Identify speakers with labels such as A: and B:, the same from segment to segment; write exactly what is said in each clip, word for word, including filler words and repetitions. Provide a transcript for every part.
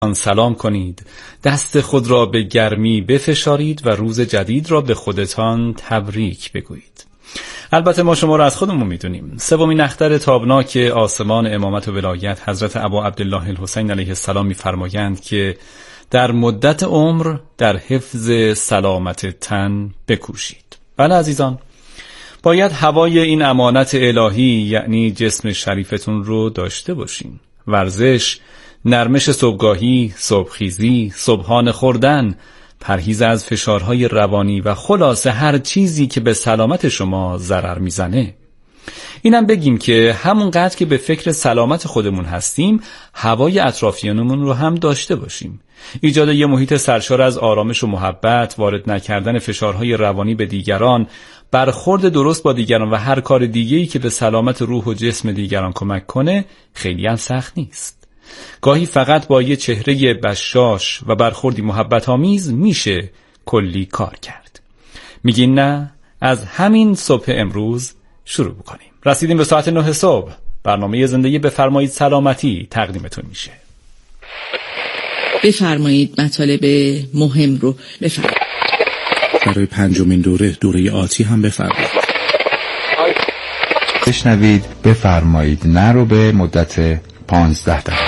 A: سلام کنید، دست خود را به گرمی بفشارید و روز جدید را به خودتان تبریک بگویید. البته ما شما را از خودمون میدونیم. سومین اختر تابناک آسمان امامت و ولایت حضرت ابا عبدالله الحسین علیه السلام می‌فرمایند که در مدت عمر در حفظ سلامت تن بکوشید. بله عزیزان، باید هوای این امانت الهی یعنی جسم شریفتون رو داشته باشین. ورزش، نرمش صبحگاهی، صبحخیزی، صبحانه خوردن، پرهیز از فشارهای روانی و خلاصه هر چیزی که به سلامت شما ضرر میزنه. اینم بگیم که همونقدر که به فکر سلامت خودمون هستیم، هوای اطرافیانمون رو هم داشته باشیم. ایجاد یه محیط سرشار از آرامش و محبت، وارد نکردن فشارهای روانی به دیگران، برخورد درست با دیگران و هر کار دیگه‌ای که به سلامت روح و جسم دیگران کمک کنه خیلی هم سخت نیست. گاهی فقط با یه چهره بشاش و برخوردی محبت آمیز میشه کلی کار کرد. میگین نه؟ از همین صبح امروز شروع بکنیم. رسیدیم به ساعت نه صبح. برنامه زندگی بفرمایید سلامتی تقدیمتون میشه.
B: بفرمایید مطالب مهم رو بفرمایید.
C: برای پنجمین دوره دوره آتی هم بفرمایید.
D: بشنوید بفرمایید نه رو به مدت پانزده دقیقه.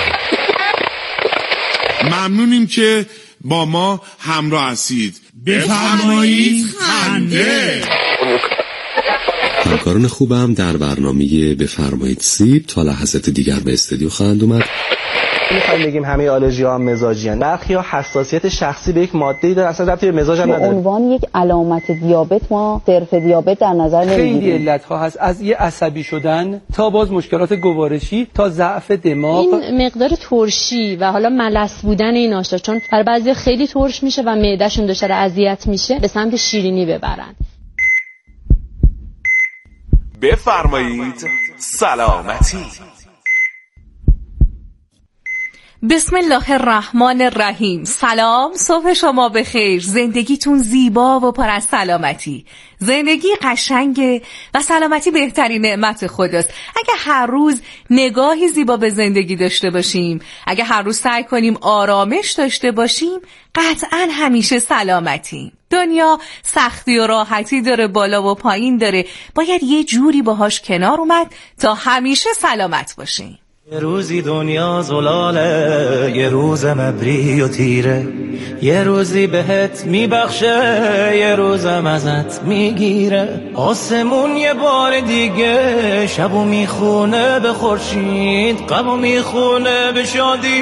E: ممنونیم که با ما همراه هستید. بفرمایید خنده.
F: همکاران خوبم در برنامه بفرمایید سیب تا لحظات دیگر به استودیو خواهند اومد.
G: میخوایم بگیم همه آلرژی ها هم مزاجی هستند. برخی ها حساسیت شخصی به یک ماده‌ای دارن، اصلا ربطی به مزاج هم نداره.
H: به عنوان یک علامت دیابت ما صرف دیابت در نظر نمیگیریم.
I: خیلی علت ها هست، از یه عصبی شدن تا باز مشکلات گوارشی تا ضعف دماغ.
J: این مقدار ترشی و حالا ملس بودن این آشتا، چون برای بعضی خیلی ترش میشه و معدهشون دچار اذیت میشه، به سمت شیرینی ببرن.
K: بفرمایید سلامتی.
L: بسم الله الرحمن الرحیم. سلام، صبح شما بخیر. زندگیتون زیبا و پر از سلامتی. زندگی قشنگه و سلامتی بهترین نعمت خداست. اگه هر روز نگاهی زیبا به زندگی داشته باشیم، اگه هر روز سعی کنیم آرامش داشته باشیم، قطعاً همیشه سلامتیم. دنیا سختی و راحتی داره، بالا و پایین داره. باید یه جوری باهاش کنار اومد تا همیشه سلامت باشیم.
M: یه روزی دنیا زلاله، یه روز مبری و تیره، یه روزی بهت میبخشه، یه روزم ازت میگیره. آسمون یه بار دیگه شبو میخونه به خورشید، غمو میخونه به شادی،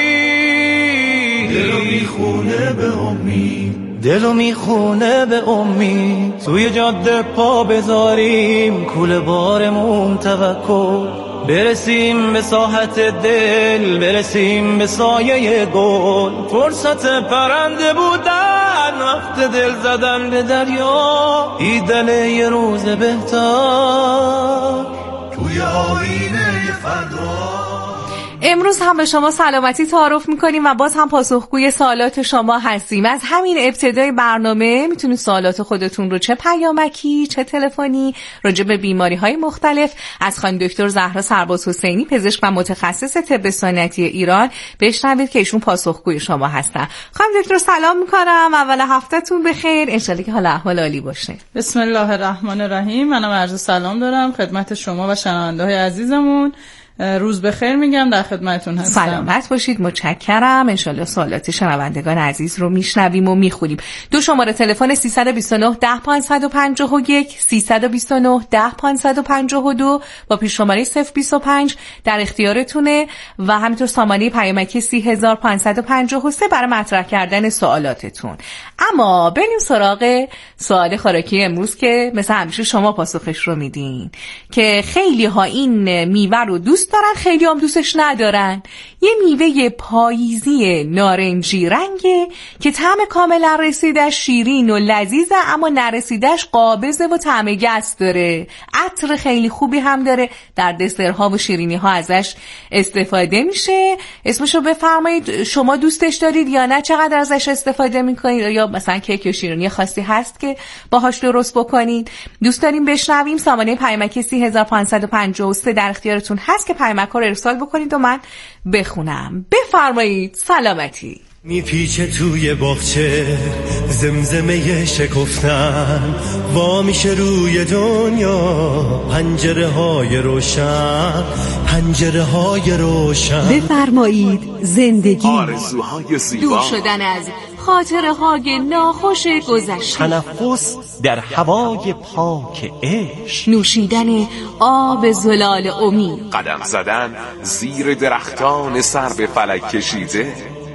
M: دلو میخونه به امید، دلو میخونه به امید. توی جاده پا بذاریم، کوله بارمون توکل، برسیم به ساحت دل، برسیم به سایه گل. فرصت پرنده بودن، وقت دل زدن به دریا، دیدن یه روز بهتر توی آینه فردا.
L: امروز هم به شما سلامتی تعارف میکنیم و باز هم پاسخگوی سوالات شما هستیم. از همین ابتدای برنامه میتونید سوالات خودتون رو چه پیامکی چه تلفنی راجع به بیماری‌های مختلف از خانم دکتر زهرا سرباز حسینی، پزشک و متخصص طب سنتی ایران، بشنوید که ایشون پاسخگوی شما هستن. خانم دکتر سلام میکنم، اول هفتهتون بخیر، ان شاءالله که حال احوال عالی باشه.
N: بسم الله الرحمن الرحیم. منم عرض سلام دارم خدمت شما و شنونده‌های عزیزمون. روز بخیر میگم، در خدمتتون هستم.
L: سلامت باشید، متشکرم. انشالله سوالات شنوندگان عزیز رو میشنویم و میخونیم. دو شماره تلفن سیصد و بیست و نه ده پانصد و پنجاه و یک سیصد و بیست و نه ده پانصد و پنجاه و دو با پیش شماره صفر بیست و پنج در اختیارتونه و همینطور سامانه پیامکی سی هزار و پانصد و پنجاه و سه برای مطرح کردن سوالاتتون. اما بریم سراغ سوال خوراکی امروز که مثل همیشه شما پاسخش رو میدین که خیلی ها این میوه رو دوست دارن، خیلی هم دوستش ندارن. یه میوه پاییزی نارنجی رنگه که طعم کاملا رسیدش شیرین و لذیذه، اما نرسیدش قابضه و طعم گس داره. عطر خیلی خوبی هم داره، در دسرها و شیرینی ها ازش استفاده میشه. اسمشو بفرمایید، شما دوستش دارید یا نه؟ چقدر ازش استفاده میکنید؟ یا مثلا کیک یا شیرینی خاصی هست که باهاش درست بکنید؟ دوست داریم بشنویم. سامانه پیامکی سی هزار و پانصد و پنجاه و سه در اختیارتون هست که پیامک رو ارسال بکنید و من بخونم. بفرمایید. سلامتی.
M: میپیچه توی باغچه زمزمه شکفتن، وا میشه روی دنیا پنجره های روشن، پنجره های روشن.
O: بفرمایید زندگی،
K: آرزوهای زیبا،
L: دور شدن از خاطره های ناخوش گذشته،
M: تنفس در هوای پاک عشق،
L: نوشیدن آب زلال امید،
K: قدم زدن زیر درختان سر به فلک کشیده.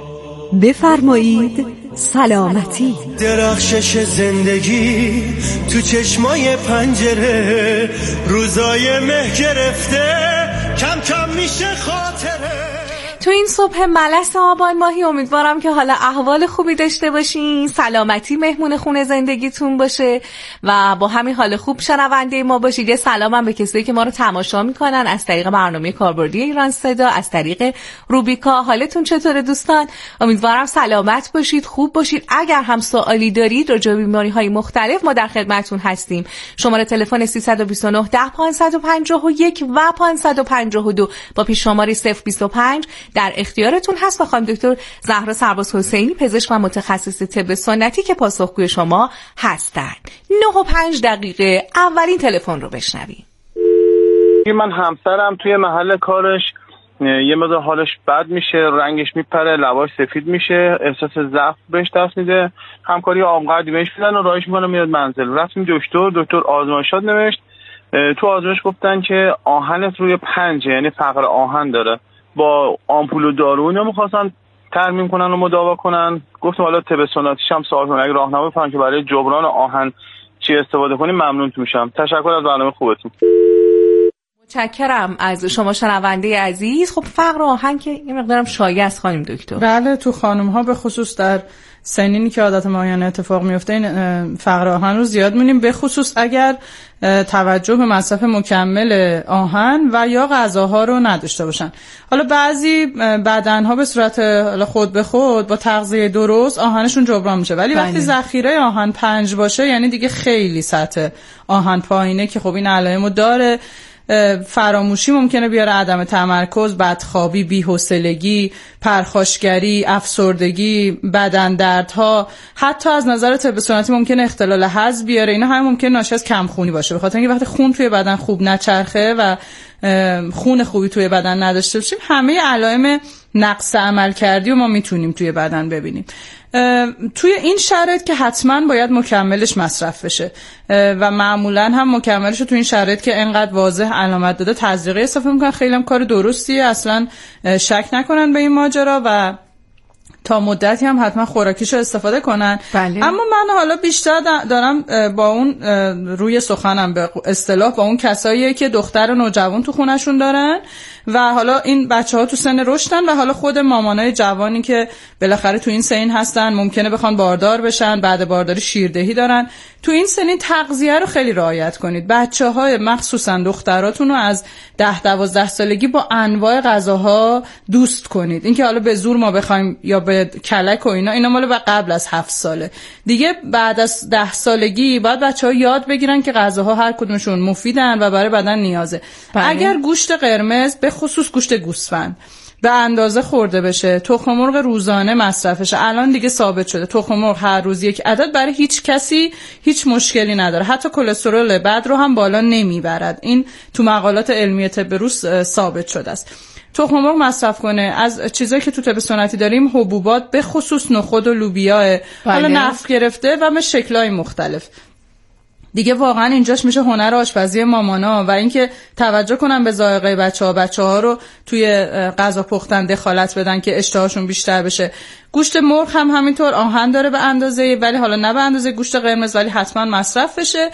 O: بفرمایید سلامتی.
M: درخشش زندگی تو چشمای پنجره، روزای مه گرفته کم کم میشه خاطره.
L: تو این صبح ملس آبان ماهی امیدوارم که حالا احوال خوبی داشته باشین، سلامتی مهمون خونه زندگیتون باشه و با همین حال خوب شنونده ما باشید. یه سلامم به کسایی که ما رو تماشا میکنن از طریق برنامه کاربردی ایران صدا، از طریق روبیکا. حالتون چطوره دوستان؟ امیدوارم سلامت باشید، خوب باشید. اگر هم سوالی دارید راجع به بیماری‌های مختلف ما در خدمتتون هستیم. شماره تلفن سیصد و بیست و نه ده پانصد و پنجاه و یک و پانصد و پنجاه و دو با پیش شماره صفر بیست و پنج در اختیارتون هست و خانم دکتر زهرا سرباز حسینی، پزشک و متخصص طب سنتی که پاسخگوی شما هستند. نه و پنج دقیقه اولین تلفن رو بشنویم.
P: من همسرم توی محل کارش یه مقدار حالش بد میشه، رنگش میپره، لباش سفید میشه، احساس ضعف بهش دست میده. همکاری آبقردی بهش میدن و راهش میکنه میاد منزل. رفتیم دکتر، دکتر آزمایشات نوشت. تو آزمایش گفتن که آهنت روی پنجه، یعنی فقر آهن داره. با آمپول و دارو اینا می‌خواستن ترمیم کنن و مداوا کنن. گفتم حالا طب سنتیش هم سوال کنم، اگه راهنمایی بفرمایید که برای جبران آهن چی استفاده کنیم ممنون میشم. تشکر از برنامه خوبتون.
L: متشکرم از شما شنونده عزیز. خب فقر آهن که یه مقدارم شایع است خانم دکتر.
N: بله، تو خانم‌ها به خصوص در سنینی که عادت معینه اتفاق میفته این فقر آهن رو زیاد می‌بینیم، به خصوص اگر توجه به مصرف مکمل آهن و یا غذاها رو نداشته باشن. حالا بعضی بدنها به صورت خود به خود با تغذیه درست آهنشون جبران میشه، ولی وقتی ذخیره آهن پنج باشه یعنی دیگه خیلی سطح آهن پایینه که خب این علائمو داره. فراموشی ممکنه بیاره، عدم تمرکز، بدخوابی، بی‌حوصلگی، پرخاشگری، افسردگی، بدن دردها، حتی از نظر طب سنتی ممکنه اختلال هضم بیاره. اینا هم ممکنه ناشی از کمخونی باشه، به خاطر اینکه وقتی خون توی بدن خوب نچرخه و خون خوبی توی بدن نداشته باشیم همه علائم نقص عملکردی رو ما میتونیم توی بدن ببینیم. توی این شرایط که حتما باید مکملش مصرف بشه و معمولا هم مکملش رو توی این شرایط که انقدر واضح علامت داده تزریقی استفاده میکنن. خیلی هم کار درستیه، اصلا شک نکنن به این ماجرا و تا مدتی هم حتما خوراکیشو استفاده کنن.
L: بله.
N: اما من حالا بیشتر دارم با اون روی سخنم به اصطلاح با اون کساییه که دختر نوجوان تو خونشون دارن و حالا این بچه‌ها تو سن رشدن و حالا خود مامانای جوانی که بالاخره تو این سن هستن ممکنه بخوان باردار بشن، بعد بارداری شیردهی دارن. تو این سن تغذیه رو خیلی رعایت کنید. بچه‌های مخصوصا دختراتون رو از ده دوازده سالگی با انواع غذاها دوست کنید. اینکه حالا به زور ما بخوایم یا به کلک و اینا اینا مال قبل از هفت ساله. دیگه بعد از ده سالگی باید بچه‌ها یاد بگیرن که غذاها هر کدومشون مفیدن و برای بدن نیازه. بله. اگر گوشت قرمز به خصوص گوشت گوسفند به اندازه خورده بشه، تخم مرغ روزانه مصرفشه. الان دیگه ثابت شده تخم مرغ هر روز یک عدد برای هیچ کسی هیچ مشکلی نداره، حتی کلسترول بد رو هم بالا نمیبرد. این تو مقالات علمی طب روز ثابت شده است. تخم مرغ مصرف کنه. از چیزایی که تو طب سنتی داریم حبوبات به خصوص نخود و لوبیا، حالا نفت گرفته و به شکل‌های مختلف. دیگه واقعا اینجاش میشه هنر آشپزی مامانا و اینکه توجه کنن به ذائقه بچه‌ها، بچه‌ها رو توی غذا پختن دخالت بدن که اشتهاشون بیشتر بشه. گوشت مرغ هم همینطور آهن داره به اندازه، ولی حالا نه به اندازه گوشت قرمز، ولی حتما مصرف بشه.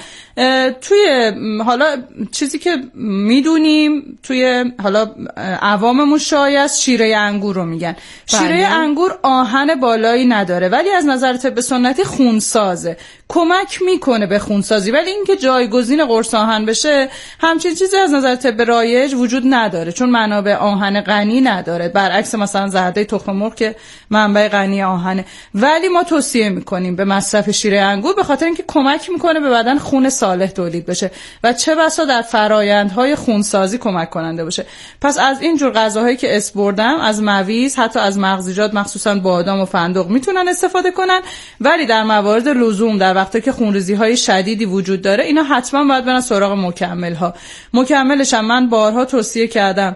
N: توی حالا چیزی که میدونیم توی حالا عواممون شایع است شیره انگور رو میگن. بله. شیره انگور آهن بالایی نداره ولی از نظر طب سنتی خونسازه، کمک میکنه به خونسازی، ولی اینکه جایگزین قرص آهن بشه همچین چیزی از نظر طب رایج وجود نداره، چون منابع آهن غنی نداره، برعکس مثلا زرده تخم مرغ که منبع خیلی غنی آهنه، ولی ما توصیه میکنیم به مصرف شیره انگور به خاطر اینکه کمک میکنه به بدن خون صالح تولید بشه و چه بسا در فرایندهای خونسازی کمک کننده باشه. پس از این جور غذاهایی که اسپردم، از مویز، حتی از مغزیجات مخصوصا بادام و فندق میتونن استفاده کنن، ولی در موارد لزوم در وقتی که خونریزی‌های شدیدی وجود داره اینا حتما باید برن سراغ مکمل‌ها. مکملش هم من بارها توصیه کردم.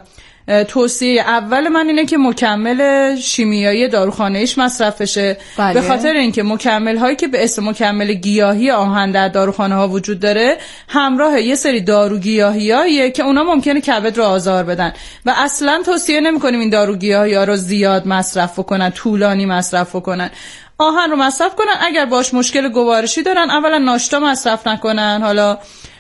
N: توصیه اول من اینه که مکمل شیمیایی داروخانه‌ایش مصرف بشه، بله. به خاطر اینکه مکمل هایی که به اسم مکمل گیاهی آهن در داروخانه ها وجود داره همراه یه سری دارو گیاهیاییه که اونا ممکنه کبد رو آزار بدن و اصلا توصیه نمی‌کنیم این دارو گیاهی‌ها رو زیاد مصرف کنن، طولانی مصرف کنن. آهن رو مصرف کنن، اگر باش مشکل گوارشی دارن اولا ناشتا مصرف نکنن. حالا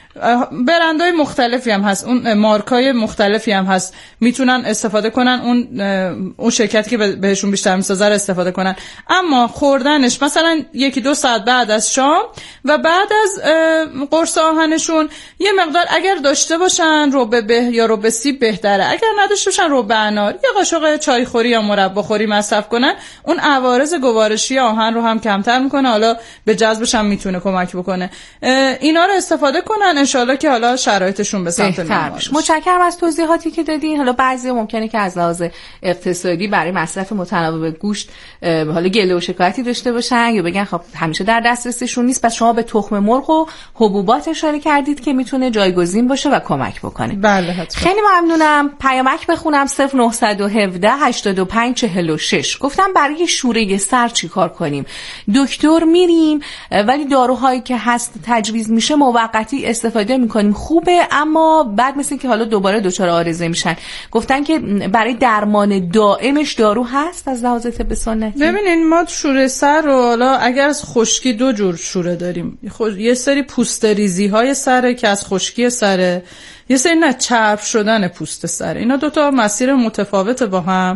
N: برندهای مختلفی هم هست، اون مارکای مختلفی هم هست، میتونن استفاده کنن، اون اون شرکتی که بهشون بیشتر میسازه رو استفاده کنن. اما خوردنش مثلا یکی دو ساعت بعد از شام و بعد از قرص آهنشون یه مقدار اگر داشته باشن ربع به یا ربع سیب بهتره، اگر نداشته باشن ربع انار، یه قاشق چای خوری یا مربا خوری مصرف کنن، اون عوارض گوارشی آهن رو هم کمتر میکنه، حالا به جذبش هم میتونه کمک بکنه. اینا رو استفاده کنن انشالله که حالا شرایطشون به سمت نرمال بشه.
L: متشکرم از توضیحاتی که دادین. حالا بعضی ممکنه که از لحاظ اقتصادی برای مصرف متناوب گوشت حالا گله و شکایتی داشته باشن یا بگن خب همیشه در دسترسشون نیست، پس شما به تخم مرغ و حبوبات اشاره کردید که میتونه جایگزین باشه و کمک بکنه.
N: بله حتما.
L: خیلی ممنونم. پیامک بخونم صفر نه یک هفت هشتاد و پنج چهل و شش. گفتم برای شوره سر چیکار کنیم؟ دکتر میریم ولی داروهایی که هست تجویز میشه موقتی استفاده میکنیم، خوبه، اما بعد مثل که حالا دوباره دچار عارضه میشن. گفتن که برای درمان دائمش دارو هست از لحاظ طب سنتی؟
N: ببینین ما شوره سر رو حالا اگر از خشکی دو جور شوره داریم، یه سری پوست ریزی های سره که از خشکی سره، یه سری نه چرب شدن پوست سره. اینا دوتا مسیر متفاوته با هم.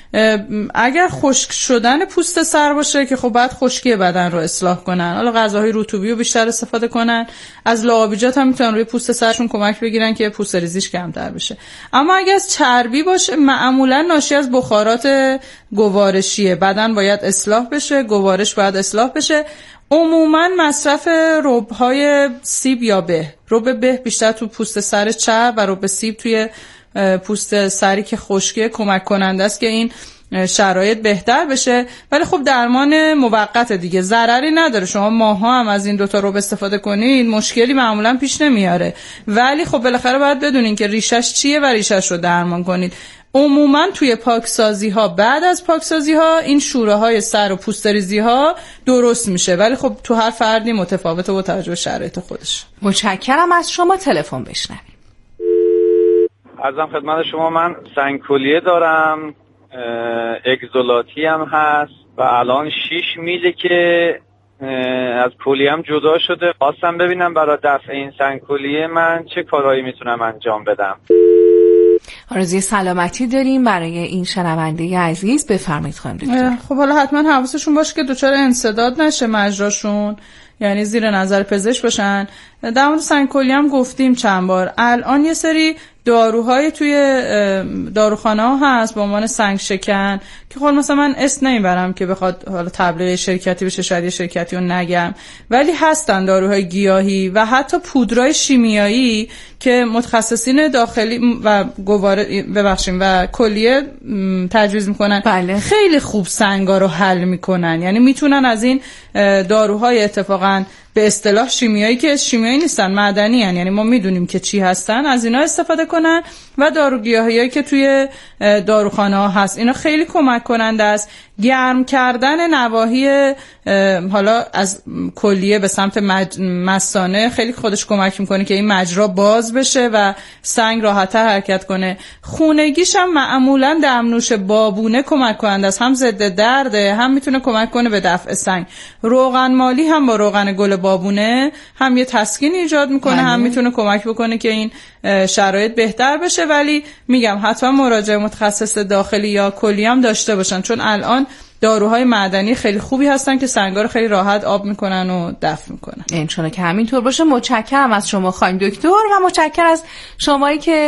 N: اگر خشک شدن پوست سر باشه که خب بعد خشکی بدن رو اصلاح کنن، حالا غذاهای رطوبی رو بیشتر استفاده کنن، از لعابیجات هم میتونن روی پوست سرشون کمک بگیرن که پوست ریزیش کمتر بشه. اما اگر از چربی باشه معمولا ناشی از بخارات گوارشیه، بدن باید اصلاح بشه، گوارش باید اصلاح بشه. عموما مصرف رب‌های سیب یا به، رب به بیشتر تو پوست سر چرب و رب سیب توی پوست سری که خشکه کمک کننده است که این شرایط بهتر بشه، ولی خب درمان موقت دیگه، ضرری نداره. شما ماها هم از این دوتا رو استفاده کنین مشکلی معمولا پیش نمیاره، ولی خب بالاخره باید بدونین که ریشش چیه و ریشش رو درمان کنید. عموما توی پاکسازی ها، بعد از پاکسازی ها این شوره های سر و پوست ریزی ها درست میشه، ولی خب تو هر فردی متفاوته با توجه به شرایط خودش.
L: متشکرم از شما. تلفن بشنویم.
P: عرضم خدمت شما، من سنگ کلیه دارم، اگزولاتی هم هست و الان شیش میله که از کلیهم جدا شده. خواستم ببینم برای دفع این سنگ کلیه من چه کارهایی میتونم انجام بدم.
L: آرزوی سلامتی داریم برای این شنونده عزیز. بفرمایید خانم دکتر.
N: خب حالا حتما حواسشون باشه که دچار انسداد نشه مجراشون، یعنی زیر نظر پزشک باشن. در مورد سنگ کلیه هم گفتیم چند بار. الان یه سری داروهای توی داروخانه ها هست به عنوان سنگ شکن که خب مثلا من اسم نمیبرم که بخواد حالا تبلیغ شرکتی بشه، شاید یه شرکتی رو نگم، ولی هستن داروهای گیاهی و حتی پودرای شیمیایی که متخصصین داخلی و گواره ببخشیم و کلیه تجویز میکنن.
L: بله.
N: خیلی خوب سنگا رو حل میکنن، یعنی میتونن از این داروهای اتفاقا به اصطلاح شیمیایی که شیمیایی نیستن، معدنی هن، یعنی ما میدونیم که چی هستن، از اینا استفاده کنن و داروگیاهایی که توی داروخانه ها هست اینا خیلی کمک کننده است. گرم کردن نواحی حالا از کلیه به سمت مج... مثانه خیلی خودش کمک میکنه که این مجرا باز بشه و سنگ راحت‌تر حرکت کنه. خونگیش هم معمولا دمنوش بابونه کمک کننده است، هم ضد درده، هم میتونه کمک کنه به دفع سنگ. روغن مالی هم با روغن گل بابونه هم یه تسکین ایجاد میکنه، هم میتونه کمک بکنه که این شرایط بهتر بشه، ولی میگم حتما مراجعه متخصص داخلی یا کلی هم داشته باشن، چون الان داروهای معدنی خیلی خوبی هستن که سنگا رو خیلی راحت آب میکنن و دفع میکنن.
L: انشالله که همینطور باشه. متشکرم از شما خانم دکتر و متشکرم از شمایی که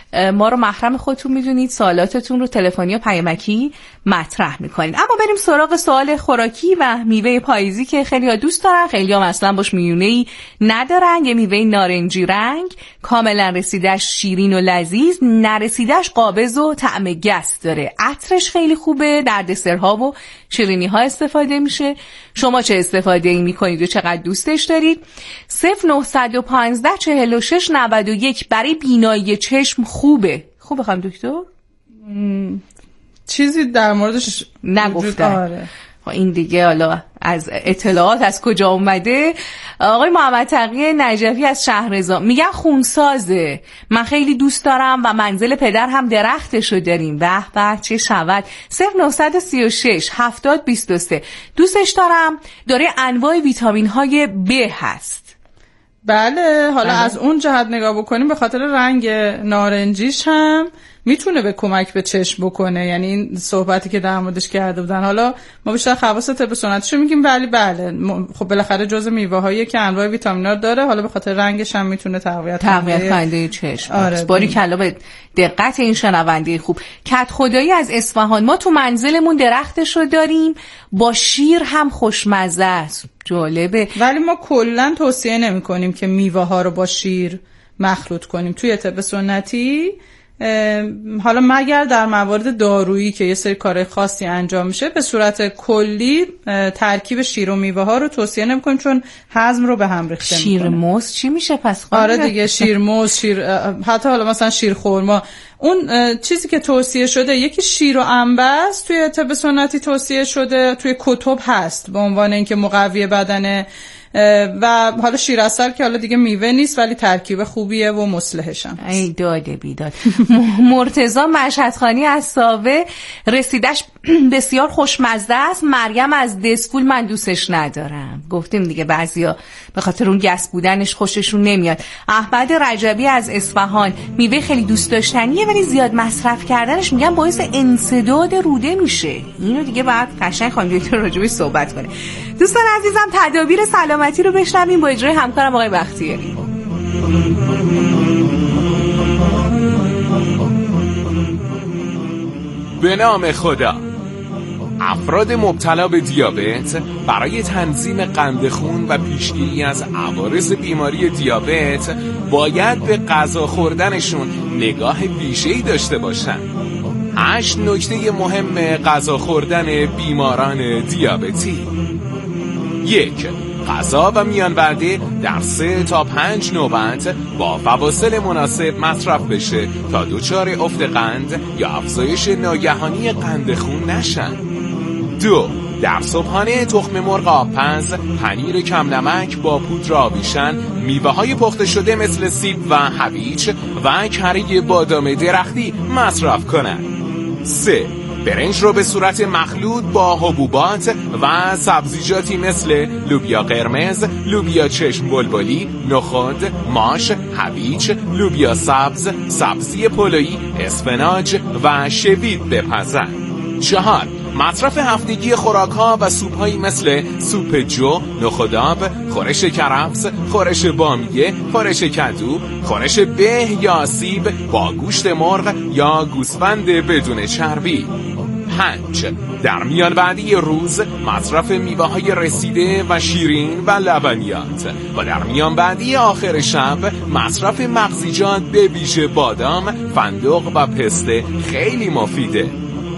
L: ما رو محرم خودتون میدونید، سوالاتتون رو تلفنی و پیامکی مطرح میکنید. اما بریم سراغ سوال خوراکی و میوه پاییزی که خیلی ها دوست دارن، خیلی ها مثلا باش میونه‌ای ندارن. یه میوه نارنجی رنگ، کاملا رسیدش شیرین و لذیذ، نرسیدش قابض و طعم گس داره، عطرش خیلی خوبه، در دسرها و شیرینی ها استفاده میشه. شما چه استفاده ای میکنید و چقدر دوستش دارید؟ صفر نه یک پنج چهل و شش نود و یک برای بینایی چشم خوبه. خوبه خانم دکتر؟
N: چیزی در موردش
L: نگفتن. آره. این دیگه حالا از اطلاعات از کجا اومده. آقای محمد تقی نجفی از شهرزا میگن خونسازه، من خیلی دوست دارم و منزل پدر هم درختشو داریم. به به چه شود. صفر نه سه شش هفتاد بیست و سه دوستش دارم، داره انواع ویتامین های ب هست.
N: بله حالا
L: بله.
N: از اون جهت نگاه بکنیم به خاطر رنگ نارنجیش هم میتونه به کمک به چشم بکنه، یعنی این صحبتی که در موردش کرده بودن. حالا ما بیشتر خواص طب سنتیشو میگیم، ولی بله خب بالاخره جزء میوه هایی که انواع ویتامینا داره، حالا به خاطر رنگش هم میتونه تقویت
L: تقویت کننده چشم.
N: آره
L: باری کلا به دقت این شنونده خوب. کت خدایی از اصفهان، ما تو منزلمون درختش رو داریم، با شیر هم خوشمزه است. جالبه.
N: ولی ما کلا توصیه نمی‌کنیم که میوه ها رو با شیر مخلوط کنیم توی طب سنتی، حالا مگر در موارد دارویی که یه سری کارهای خاصی انجام میشه. به صورت کلی ترکیب شیر و میوه ها رو توصیه نمی‌کنیم چون هضم رو به هم ریخته می‌کنه.
L: شیر موز چی میشه پس خانم؟
N: آره دیگه شیر موز، شیر حتی حالا مثلا شیر خرما. اون چیزی که توصیه شده یکی شیر و انبس توی طب سنتی توصیه شده، توی کتب هست به عنوان اینکه مقوی بدنه، و حالا شیر عسل که حالا دیگه میوه نیست ولی ترکیب خوبیه و مصلحش هم.
L: ای داده بیداد. مرتضی مشهدخانی از ساوه، رسیدش بسیار خوشمزه است. مریم از دسفول، من دوستش ندارم. گفتیم دیگه بعضیا به خاطر اون گس بودنش خوششون نمیاد. احمد رجبی از اصفهان، میوه خیلی دوست داشتنیه ولی زیاد مصرف کردنش میگن باعث انسداد روده میشه. اینو دیگه بعد قشنگ خانم دکتر راجبش صحبت کنه. دوستان عزیزم تدابیر سلامتی رو بشنویم با اجرای همکارم آقای بختیاری.
K: به نام خدا. افراد مبتلا به دیابت برای تنظیم قند خون و پیشگیری از عوارض بیماری دیابت باید به غذا خوردنشون نگاه ویژه‌ای داشته باشن. هشت نکته مهم غذا خوردن بیماران دیابتی. یک، غذا و میان وعده در سه تا پنج نوبت با فواصل مناسب مصرف بشه تا دچار افت قند یا افزایش ناگهانی قند خون نشن. دو، در صبحانه تخم مرغ آبپز، پنیر کم نمک با پودر آویشن، میوه های پخته شده مثل سیب و هویج و کره بادام درختی مصرف کنند. سه، برنج رو به صورت مخلوط با حبوبات و سبزیجاتی مثل لوبیا قرمز، لوبیا چشم بلبلی، نخود، ماش، هویج، لوبیا سبز، سبزی پلویی، اسفناج و شوید بپزن. چهار، مصرف هفتگی خوراک‌ها و سوپ‌هایی مثل سوپ جو، نخودآب، خورش کرفس، خورش بامیه، خورش کدو، خورش به یا سیب با گوشت مرغ یا گوسفند بدون چربی. پنج، در میان بعدی روز مصرف میوه‌های رسیده و شیرین و لبنیات و در میان بعدی آخر شب مصرف مغزیجات به ویژه بادام، فندق و پسته خیلی مفیده.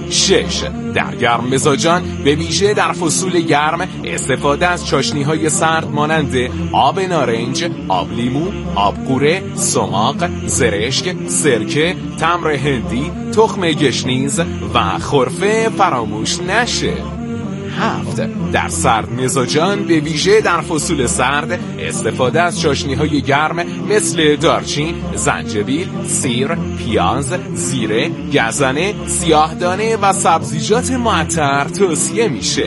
K: شش، در گرم مزاجان به ویژه در فصول گرم استفاده از چاشنی‌های سرد مانند آب نارنج، آب لیمو، آب قوره، سماق، زرشک، سرکه، تمر هندی، تخم گشنیز و خرفه فراموش نشه. هفت، در سرد مزاجان به ویژه در فصول سرد استفاده از چاشنی‌های گرم مثل دارچین، زنجبیل، سیر، پیاز، زیره، گزنه، سیاهدانه و سبزیجات معطر توصیه میشه.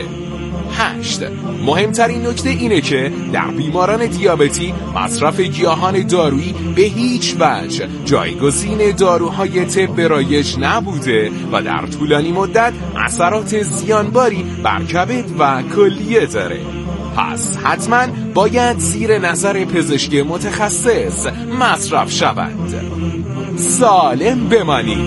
K: هشت، مهمترین نکته اینه که در بیماران دیابتی مصرف گیاهان دارویی به هیچ وجه جایگزین داروهای طب رایج نبوده و در طولانی مدت اثرات زیانباری بر کبد و کلیه داره. پس حتما باید زیر نظر پزشک متخصص مصرف شود. سالم بمانید.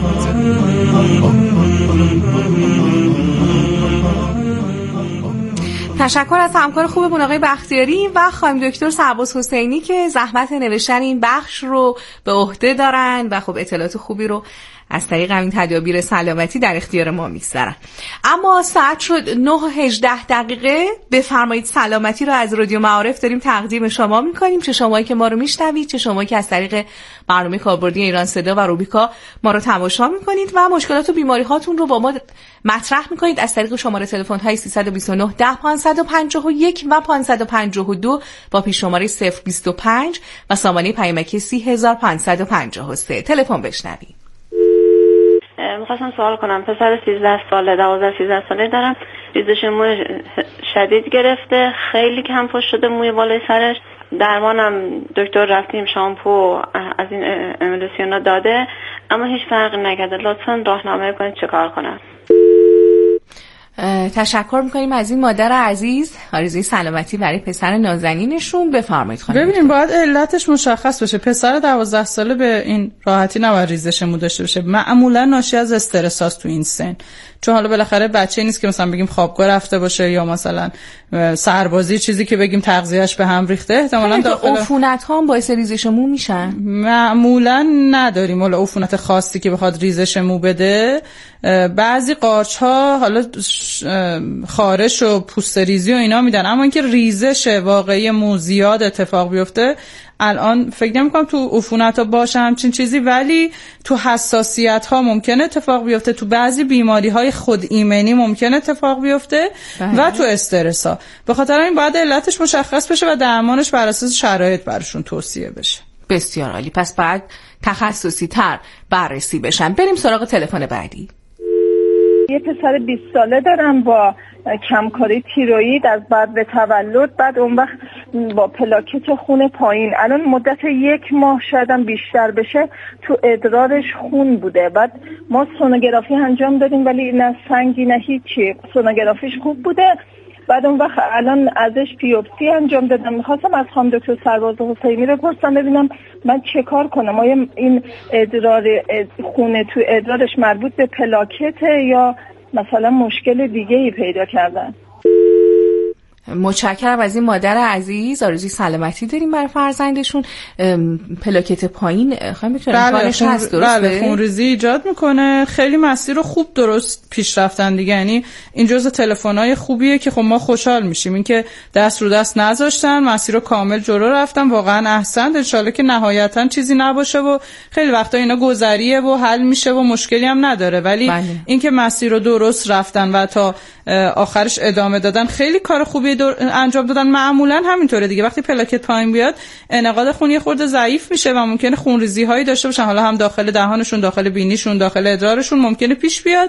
L: تشکر از همکار خوبمون آقای بختیاری و خانم دکتر سرباز حسینی که زحمت نوشتن این بخش رو به عهده دارن و خب اطلاعات خوبی رو از طریق همین تدابیر سلامتی در اختیار ما میگذارن. اما ساعت شد نه و هجده دقیقه. بفرمایید سلامتی رو از رادیو معارف داریم تقدیم شما میکنیم، چه شمایی که ما رو میشنوید، چه شمایی که از طریق برنامه کاربردی ایران صدا و روبیکا ما رو تماشا میکنید و مشکلات و بیماری هاتون رو با ما مطرح میکنید از طریق شماره تلفن های سیصد و بیست و نه ده پانصد و پنجاه و یک و پانصد و پنجاه و دو با پیش شماره صفر بیست و پنج و سامانه پیامکی سی هزار پانصد و پنجاه و سه. تلفن بشنوید.
Q: میخواستم سوال کنم. پسر سیزده ساله دوازده سیزده ساله دارم، ریزش موی شدید گرفته، خیلی کم پشت شده موی بالای سرش. درمانم دکتر رفتیم، شامپو از این امیلوسیونا داده اما هیچ فرقی نکرده. لطفاً راهنمایی کنید چه کار کنم.
L: تشکر میکنیم از این مادر عزیز. آرزوی سلامتی برای پسر نازنینشون. بفرمایید خانم.
N: ببینیم باید علتش مشخص بشه. پسر دوازده ساله به این راحتی نباید ریزش مو داشته باشه. معمولا ناشی از استرس است تو این سن، چون حالا بالاخره بچه نیست که مثلا بگیم خوابگاه رفته باشه یا مثلا سربازی، چیزی که بگیم تغذیه‌اش به هم ریخته. احتمالاً داخل
L: عفونت ها هم باعث ریزش مو میشن.
N: معمولا نداریم حالا عفونت خاصی که بخواد ریزش مو بده. بعضی قارچ ها حالا خارش و پوست ریزی و اینا میدن، اما اینکه ریزش واقعی مو زیاد اتفاق بیفته الان فکر نمی‌کنم تو عفونت ها باشه همچین چیزی، ولی تو حساسیت ها ممکنه اتفاق بیفته، تو بعضی بیماری های خود ایمنی ممکنه اتفاق بیفته و تو استرس ها. به خاطر این باید علتش مشخص بشه و درمانش بر اساس شرایط براشون توصیه بشه.
L: بسیار عالی. پس بعد تخصصی تر بررسی بشن. بریم سراغ تلفن بعدی.
R: یه پسر بیست ساله دارم با کمکاری تیروئید از بعد به تولد، بعد اون وقت با پلاکت خون پایین، الان مدت یک ماه شایدم بیشتر بشه تو ادرارش خون بوده. بعد ما سونوگرافی انجام دادیم ولی نه سنگی نه هیچی، سونوگرافیش خوب بوده. بعد اون وقت الان ازش پیوپسی انجام دادم. میخواستم از خانم دکتر سرباز حسینی بپرسم ببینم من چه کار کنم. آیا این ادرار خون تو ادرارش مربوط به پلاکته یا مثلا مشکل دیگه ای پیدا کردن؟
L: متشکرم از این مادر عزیز. آرزوی سلامتی داریم برای فرزندشون. پلاکت پایین خواهیم بکنیم امکانش هست، درسته؟
N: بله، خونریزی ایجاد میکنه. خیلی مسیر رو خوب درست پیش رفتن دیگه، یعنی این جزء تلفن‌های خوبیه که خب ما خوشحال میشیم این که دست رو دست نذاشتن، مسیر رو کامل جلو رفتن. واقعا احسن. ان شاءالله که نهایتا چیزی نباشه و خیلی وقتا اینا گذریه و حل میشه و مشکلی هم نداره، ولی بله. این که مسیر رو درست رفتن و تا آخرش ادامه دادن خیلی کار خوبی انجام دادن. معمولا همینطوره دیگه، وقتی پلاکت پایین بیاد انعقاد خونی خورده ضعیف میشه و ممکنه خونریزی هایی داشته باشن، حالا هم داخل دهانشون، داخل بینیشون، داخل ادرارشون ممکنه پیش بیاد.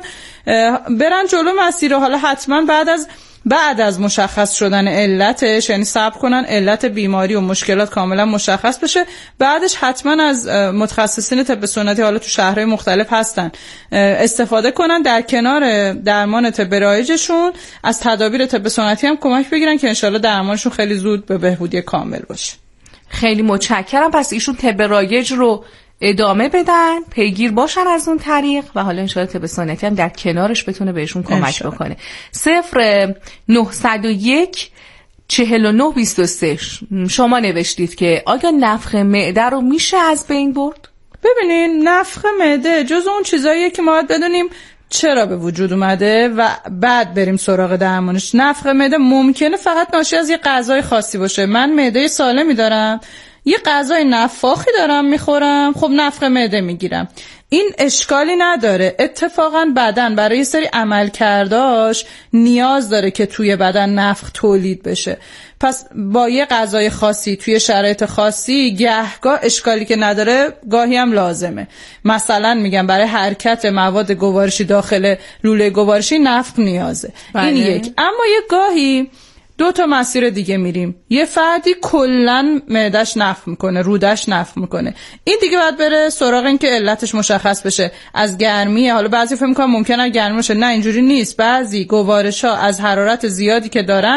N: برن جلو مسیر رو. حالا حتما بعد از بعد از مشخص شدن علتش، یعنی صبر کنن علت بیماری و مشکلات کاملا مشخص بشه، بعدش حتما از متخصصین طب سنتی حالا تو شهرهای مختلف هستن استفاده کنن، در کنار درمان طب رایجشون از تدابیر طب سنتی هم کمک بگیرن که انشالله درمانشون خیلی زود به بهبودی کامل باشه.
L: خیلی متشکرم. پس ایشون طب رایج رو ادامه بدن، پیگیر باشن از اون طریق و حالا انشاءالله طب سنتی هم در کنارش بتونه بهشون کمک بکنه. صفر نهصد و یک چهل و نه بیست و سه شما نوشتید که آیا نفخ معده رو میشه از بین برد؟
N: ببینین، نفخ معده جز اون چیزاییه که ما باید بدونیم چرا به وجود اومده و بعد بریم سراغ درمانش. نفخ معده ممکنه فقط ناشی از یه غذای خاصی باشه. من معده سالمی دارم، یه غذای نفاخی دارم میخورم، خب نفخ معده میگیرم. این اشکالی نداره. اتفاقا بدن برای یه سری عملکرداش نیاز داره که توی بدن نفخ تولید بشه. پس با یه غذای خاصی توی شرایط خاصی گهگاه اشکالی که نداره گاهی هم لازمه. مثلا میگم برای حرکت مواد گوارشی داخل لوله گوارشی نفخ نیازه. بله. این یک. اما یه گاهی دو تا مسیر دیگه میریم. یه فردی کلن معدش نفخ میکنه، رودش نفخ میکنه. این دیگه باید بره سراغ این که علتش مشخص بشه. از گرمیه. حالا بعضی فکر میکنن ممکنه گرمی باشه، نه اینجوری نیست. بعضی گوارش‌ها از حرارت زیادی که دارن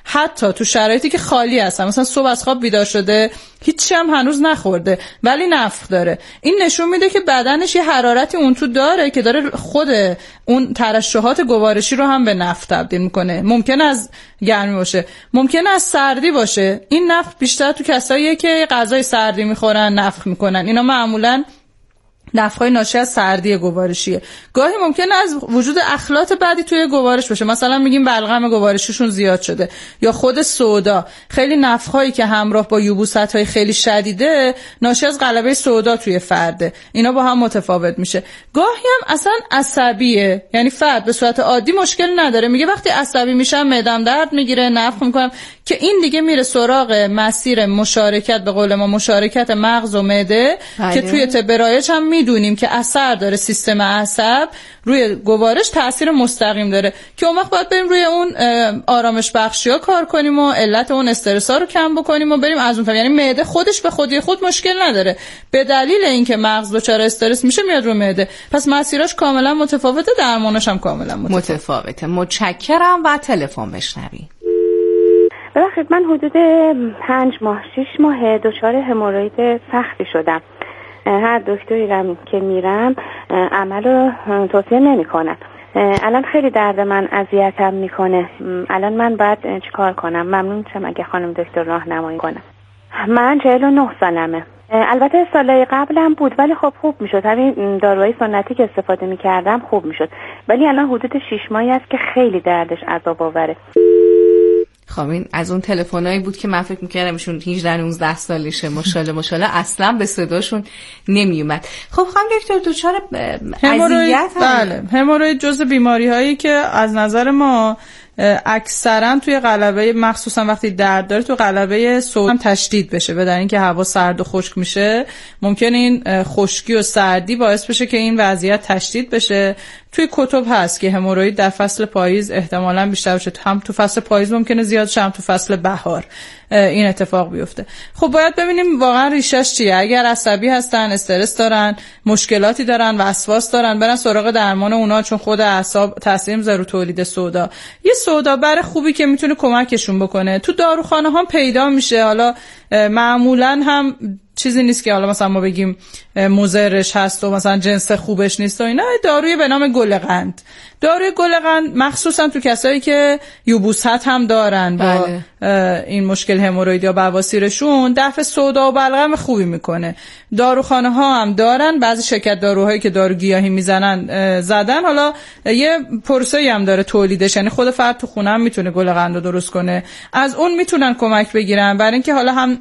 N: حتی تو شرایطی که خالی هستن، مثلا صبح از خواب بیدار شده هیچی هم هنوز نخورده ولی نفخ داره، این نشون میده که بدنش یه حرارتی اون تو داره که داره خود اون ترشحات گوارشی رو هم به نفخ تبدیل میکنه. ممکن از گرمی باشه، ممکن از سردی باشه. این نفخ بیشتر تو کساییه که غذای سردی میخورن نفخ میکنن. اینا معمولاً نفخ‌های ناشی از سردی گوارشیه. گاهی ممکنه از وجود اخلاط بعدی توی گوارش باشه، مثلا میگیم بلغم گوارشیشون زیاد شده، یا خود سودا. خیلی نفخ‌هایی که همراه با یبوست‌های خیلی شدیده ناشی از غلبه سودا توی فرده، اینا با هم متفاوت میشه. گاهی هم اصلا عصبیه، یعنی فرد به صورت عادی مشکل نداره، میگه وقتی عصبی میشم معدم درد میگیره نفخ میکنم، که این دیگه میره سراغ مسیر مشارکت، به قول ما مشارکت مغز و معده که توی طب رایج هم میدونیم که اثر داره سیستم عصب روی گوارش، تاثیر مستقیم داره که اون وقت باید بریم روی اون آرامش بخشی‌ها کار کنیم و علت اون استرس‌ها رو کم بکنیم و بریم از اون طرف. یعنی معده خودش به خودی خود مشکل نداره، به دلیل اینکه مغز دچار استرس میشه میاد رو معده، پس مسیراش کاملا متفاوته، درمانش هم کاملا متفاوته.
L: متفاوته. متشکرم و تلفن بشنویم.
S: ببخشید من حدود پنج ماه شش ماه دچار هموروید سختی شدم. هر دکتری رم که میرم عمل رو توصیه نمی کنم. الان خیلی درد من اذیتم میکنه. الان من باید چیکار کنم؟ ممنون میشم اگه خانم دکتر راهنمایی کنم. من چهل و نه سالمه. البته سالهای قبلم بود ولی خب خوب میشد، همین داروهای سنتی که استفاده میکردم خوب میشد، ولی الان حدود شش ماهی است که خیلی دردش عذاب آوره.
L: خب این از اون تلفنایی بود که من فکر می‌کردم ایشون هجده نوزده سالشه، ماشاءالله ماشاءالله اصلا به صداشون نمیومد. خب خانم دکتر دچار اذیت
N: بله، هموروید جزء بیماری‌هایی که از نظر ما اکثرا توی قلبه، مخصوصا وقتی درد داره تو قلبه صدر هم تشدید بشه، بدن اینکه هوا سرد و خشک میشه ممکنه این خشکی و سردی باعث بشه که این وضعیت تشدید بشه. توی کتب هست که هموروید در فصل پاییز احتمالاً بیشتر بشه، هم تو فصل پاییز ممکنه زیاد شه، هم تو فصل بهار این اتفاق بیفته. خب باید ببینیم واقعا ریشش چیه. اگر عصبی هستن، استرس دارن، مشکلاتی دارن، وسواس دارن، برن سراغ درمان اونا، چون خود اعصاب تاثیر میذاره رو تولید سودا. یه سودابر خوبی که میتونه کمکشون بکنه تو داروخانه ها پیدا میشه. حالا معمولاً هم چیزی نیست که حالا مثلا ما بگیم مضرش هست و مثلا جنس خوبش نیست و اینا. داروی به نام گلقند، داروی گلقند مخصوصا تو کسایی که یبوست هم دارن با بله. این مشکل هموروید یا بواسیرشون دفع سودا و بلغم خوبی میکنه. داروخانه ها هم دارن، بعضی شرکت داروهایی که دارو گیاهی میزنن زدن. حالا یه پروسه‌ای هم داره تولیدش، یعنی خود فرد تو خونه هم میتونه گلقند رو درست کنه، از اون میتونن کمک بگیرن برای اینکه حالا هم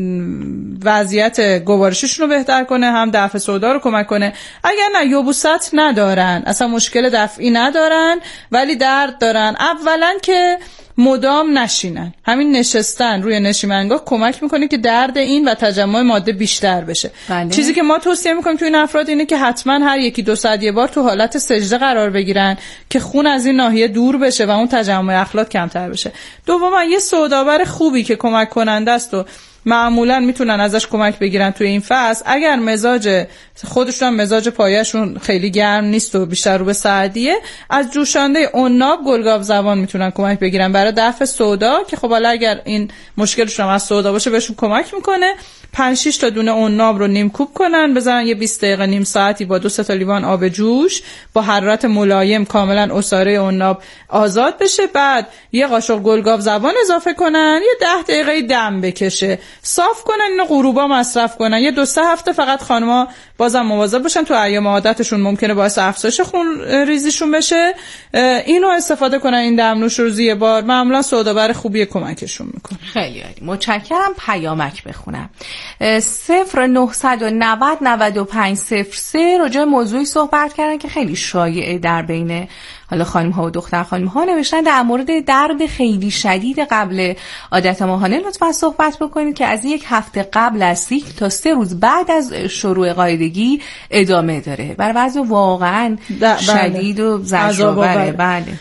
N: وضعیت گوارششون رو بهتر کنه، هم دفع سودا رو کمک کنه. اگر نه یبوست ندارن، اصلا مشکل دفعی ندارن ولی درد دارن، اولا که مدام نشینن. همین نشستن روی نشیمنگاه کمک میکنه که درد این و تجمع ماده بیشتر بشه. بله. چیزی که ما توصیه میکنیم تو این افراد اینه که حتما هر یکی دو ساعت یه بار تو حالت سجده قرار بگیرن که خون از این ناحیه دور بشه و اون تجمع اخلاط کمتر بشه. دوما یه سودابر خوبی که کمک کننده است و معمولا میتونن ازش کمک بگیرن توی این فصل، اگر مزاج خودشون مزاج پایه‌شون خیلی گرم نیست و بیشتر رو به سردیه، از جوشانده عناب گلگاو زبان میتونن کمک بگیرن برای دفع سودا، که خب حالا اگر این مشکلشون هم از سودا باشه بهشون کمک میکنه. پنج شش تا دونه عناب رو نیم کوب کنن، بذارن یه بیست دقیقه نیم ساعتی با دو سه تا لیوان آب جوش با حرارت ملایم کاملا عصاره عناب آزاد بشه. بعد یه قاشق گلگاو زبان اضافه کنن، یه ده دقیقه دم بکشه، صاف کنن، اینو غروبا مصرف کنن. یه دو سه هفته فقط خانم‌ها بازم مواظب باشن، تو ایام عادتشون ممکنه باعث افزایش خون ریزیشون بشه. اینو استفاده کنن، این دمنوش روزی یه بار، معمولا سودابر خوبی کمکشون میکنه.
L: خیلی عالی، متشکرم. پیامک بخونم. صفر نهصد و نود نود و پنج صفر سه راجع موضوعی صحبت کردن که خیلی شایعه در بین حالا خانم ها و دختر خانم ها، نوشتن در مورد درد خیلی شدید قبل عادت ماهانه لطفا صحبت بکنید که از یک هفته قبل از سیکل تا سه روز بعد از شروع قاعدگی ادامه داره. بر وضع واقعا شدید و زجرآوره. بله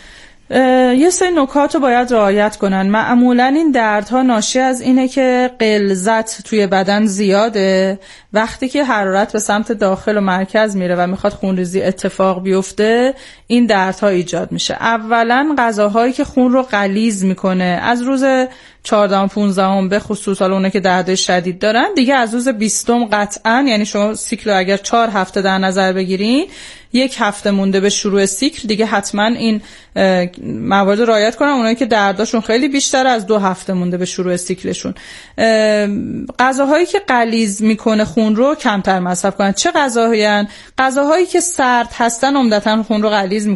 N: یه سری نکات رو باید رعایت کنن. معمولا این دردها ناشی از اینه که غلظت توی بدن زیاده. وقتی که حرارت به سمت داخل و مرکز میره و میخواد خونریزی اتفاق بیفته، این دردها ایجاد میشه. اولا غذاهایی که خون رو غلیظ میکنه، از روز چهاردهم پانزدهم به خصوص، حالا اونه که درد شدید دارن دیگه از روز بیستم قطعا، یعنی شما سیکل اگر چهار هفته در نظر بگیرین، یک هفته مونده به شروع سیکل دیگه حتما این موارد رعایت کنن. اونایی که درداشون خیلی بیشتر از دو هفته مونده به شروع سیکلشون. غذاهایی که غلیظ میکنه خون رو کمتر مصرف کنن. چه غذاهایی ان؟ غذاهایی که سرد هستن عمدتاً خون رو غلیظ